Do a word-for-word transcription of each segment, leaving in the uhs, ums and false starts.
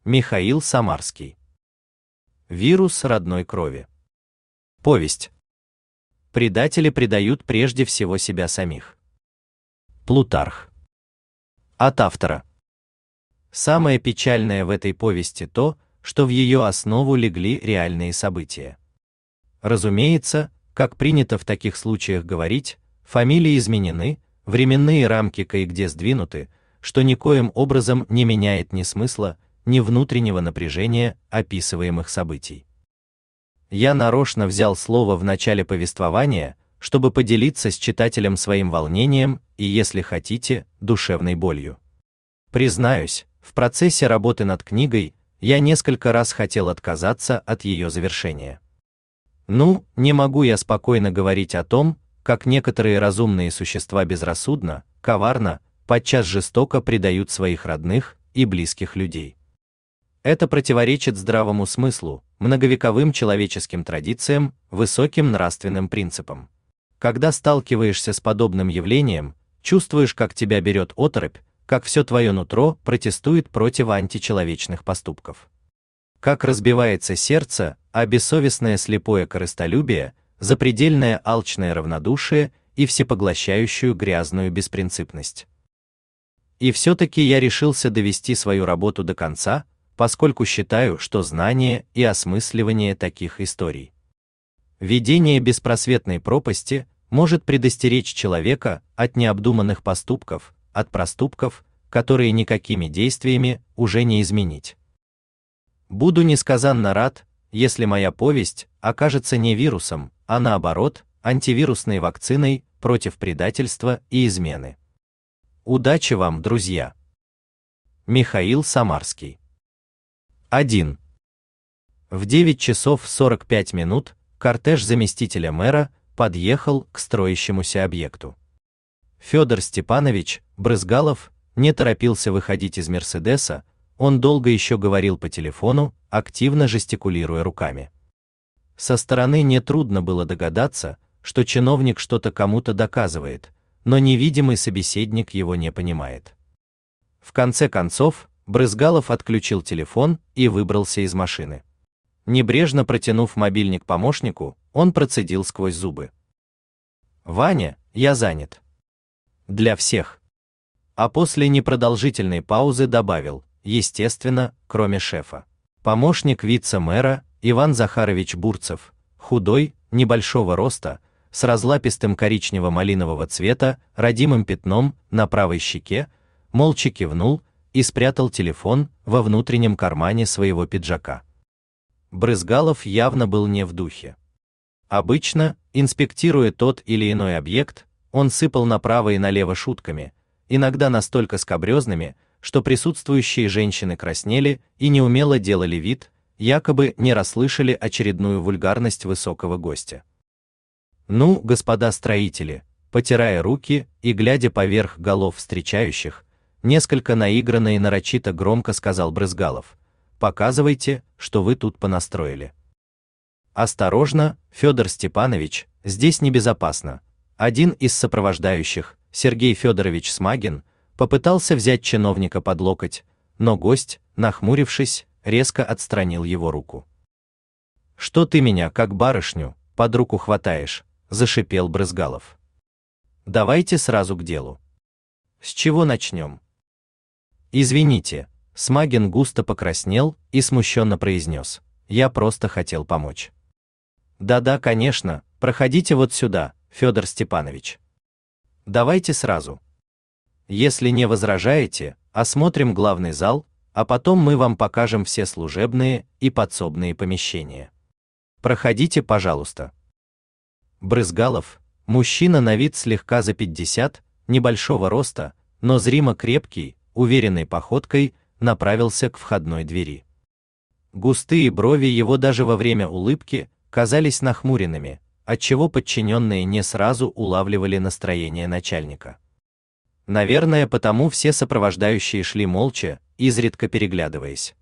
Михаил Самарский. Вирус родной крови. Повесть. Предатели предают прежде всего себя самих. Плутарх. От автора. Самое печальное в этой повести то, что в ее основу легли реальные события. Разумеется, как принято в таких случаях говорить, фамилии изменены, временные рамки кое-где сдвинуты, что никоим образом не меняет ни смысла, ни внутреннего напряжения описываемых событий. Я нарочно взял слово в начале повествования, чтобы поделиться с читателем своим волнением и, если хотите, душевной болью. Признаюсь, в процессе работы над книгой я несколько раз хотел отказаться от ее завершения. Ну, не могу я спокойно говорить о том, как некоторые разумные существа безрассудно, коварно, подчас жестоко предают своих родных и близких людей. Это противоречит здравому смыслу, многовековым человеческим традициям, высоким нравственным принципам. Когда сталкиваешься с подобным явлением, чувствуешь, как тебя берет оторопь, как все твое нутро протестует против античеловечных поступков. Как разбивается сердце, а бессовестное слепое корыстолюбие, запредельное алчное равнодушие и всепоглощающую грязную беспринципность. И все-таки я решился довести свою работу до конца, поскольку считаю, что знание и осмысливание таких историй, видение беспросветной пропасти, может предостеречь человека от необдуманных поступков, от проступков, которые никакими действиями уже не изменить. Буду несказанно рад, если моя повесть окажется не вирусом, а наоборот, антивирусной вакциной против предательства и измены. Удачи вам, друзья. Михаил Самарский. один. В девять часов сорок пять минут кортеж заместителя мэра подъехал к строящемуся объекту. Федор Степанович Брызгалов не торопился выходить из Мерседеса, он долго еще говорил по телефону, активно жестикулируя руками. Со стороны нетрудно было догадаться, что чиновник что-то кому-то доказывает, но невидимый собеседник его не понимает. В конце концов, Брызгалов отключил телефон и выбрался из машины. Небрежно протянув мобильник помощнику, он процедил сквозь зубы: «Ваня, я занят. Для всех». А после непродолжительной паузы добавил: естественно, кроме шефа. Помощник вице-мэра Иван Захарович Бурцев, худой, небольшого роста, с разлапистым коричнево-малинового цвета, родимым пятном на правой щеке, молча кивнул и спрятал телефон во внутреннем кармане своего пиджака. Брызгалов явно был не в духе. Обычно, инспектируя тот или иной объект, он сыпал направо и налево шутками, иногда настолько скабрезными, что присутствующие женщины краснели и неумело делали вид, якобы не расслышали очередную вульгарность высокого гостя. «Ну, господа строители», потирая руки и глядя поверх голов встречающих, несколько наигранно и нарочито громко сказал Брызгалов: «Показывайте, что вы тут понастроили». «Осторожно, Федор Степанович, здесь небезопасно». Один из сопровождающих, Сергей Федорович Смагин, попытался взять чиновника под локоть, но гость, нахмурившись, резко отстранил его руку. «Что ты меня, как барышню, под руку хватаешь?» – зашипел Брызгалов. «Давайте сразу к делу. С чего начнем?» «Извините», – Смагин густо покраснел и смущенно произнес: «Я просто хотел помочь». «Да-да, конечно, проходите вот сюда, Федор Степанович. Давайте сразу. Если не возражаете, осмотрим главный зал, а потом мы вам покажем все служебные и подсобные помещения. Проходите, пожалуйста». Брызгалов, мужчина на вид слегка за пятьдесят, небольшого роста, но зримо крепкий, уверенной походкой направился к входной двери. Густые брови его даже во время улыбки казались нахмуренными, отчего подчиненные не сразу улавливали настроение начальника. Наверное, потому все сопровождающие шли молча, изредка переглядываясь.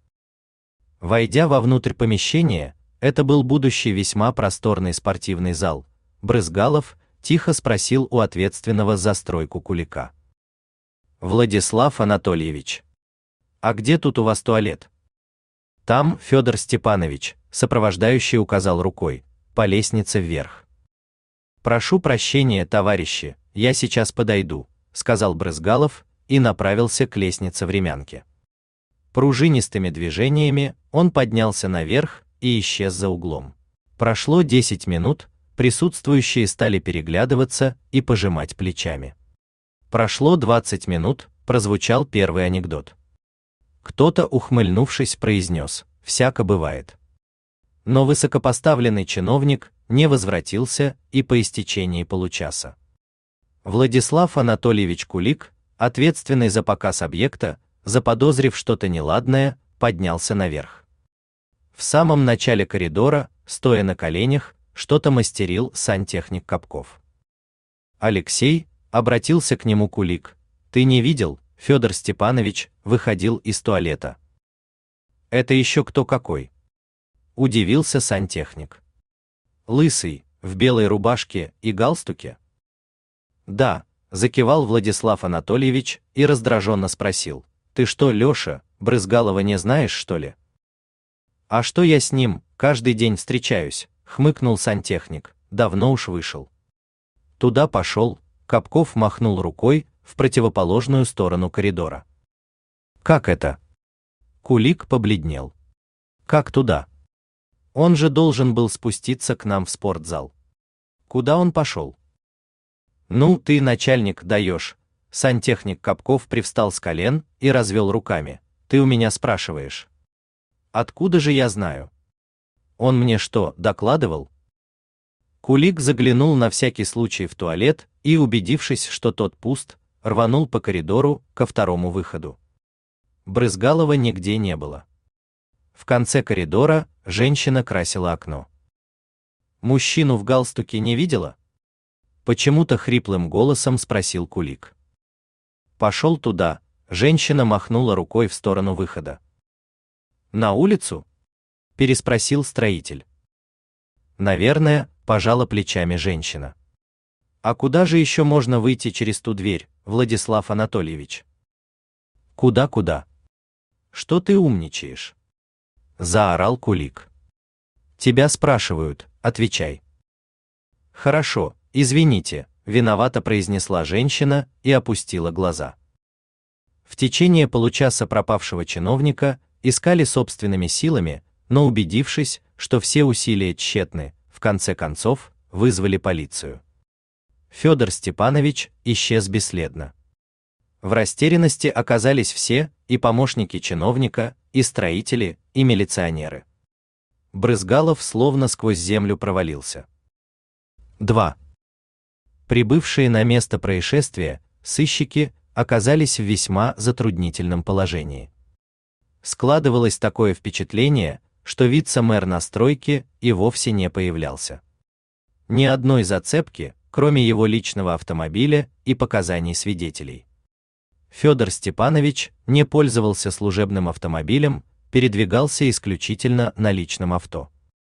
Войдя вовнутрь помещения, это был будущий весьма просторный спортивный зал, Брызгалов тихо спросил у ответственного за стройку кулика: «Владислав Анатольевич, а где тут у вас туалет?» Там Федор Степанович, сопровождающий, указал рукой по лестнице вверх. Прошу прощения, товарищи, я сейчас подойду, сказал Брызгалов и направился к лестнице времянки. Пружинистыми движениями он поднялся наверх и исчез за углом. Прошло десять минут, присутствующие стали переглядываться и пожимать плечами. Прошло двадцать минут, прозвучал первый анекдот. Кто-то, ухмыльнувшись, произнес: «Всяко бывает». Но высокопоставленный чиновник не возвратился и по истечении получаса. Владислав Анатольевич Кулик, ответственный за показ объекта, заподозрив что-то неладное, поднялся наверх. В самом начале коридора, стоя на коленях, что-то мастерил сантехник Капков. Алексей, обратился к нему Кулик: «Ты не видел, Федор Степанович выходил из туалета». «Это еще кто какой?» Удивился сантехник. «Лысый, в белой рубашке и галстуке?» «Да», закивал Владислав Анатольевич и раздраженно спросил: «Ты что, Леша, Брызгалова не знаешь, что ли?» «А что я с ним каждый день встречаюсь», хмыкнул сантехник, давно уж вышел. Туда пошел, Капков махнул рукой в противоположную сторону коридора. «Как это?» Кулик побледнел. «Как туда? Он же должен был спуститься к нам в спортзал. Куда он пошел?» «Ну, ты, начальник, даешь». Сантехник Капков привстал с колен и развел руками. «Ты у меня спрашиваешь. Откуда же я знаю? Он мне что, докладывал?» Кулик заглянул на всякий случай в туалет и, убедившись, что тот пуст, рванул по коридору ко второму выходу. Брызгалова нигде не было. В конце коридора женщина красила окно. «Мужчину в галстуке не видела?» Почему-то хриплым голосом спросил Кулик. «Пошел туда», женщина махнула рукой в сторону выхода. «На улицу?» переспросил строитель. «Наверное», пожала плечами женщина. «А куда же еще можно выйти через ту дверь, Владислав Анатольевич?» «Куда-куда? Что ты умничаешь?» заорал Кулик. «Тебя спрашивают, отвечай». «Хорошо, извините», виновато произнесла женщина и опустила глаза. В течение получаса пропавшего чиновника искали собственными силами, но, убедившись, что все усилия тщетны, в конце концов вызвали полицию. Федор Степанович исчез бесследно. В растерянности оказались все, и помощники чиновника, и строители, и милиционеры. Брызгалов словно сквозь землю провалился. два. Прибывшие на место происшествия сыщики оказались в весьма затруднительном положении. Складывалось такое впечатление, что вице-мэр на стройке и вовсе не появлялся. Ни одной зацепки, кроме его личного автомобиля и показаний свидетелей. Федор Степанович не пользовался служебным автомобилем, передвигался исключительно на личном авто.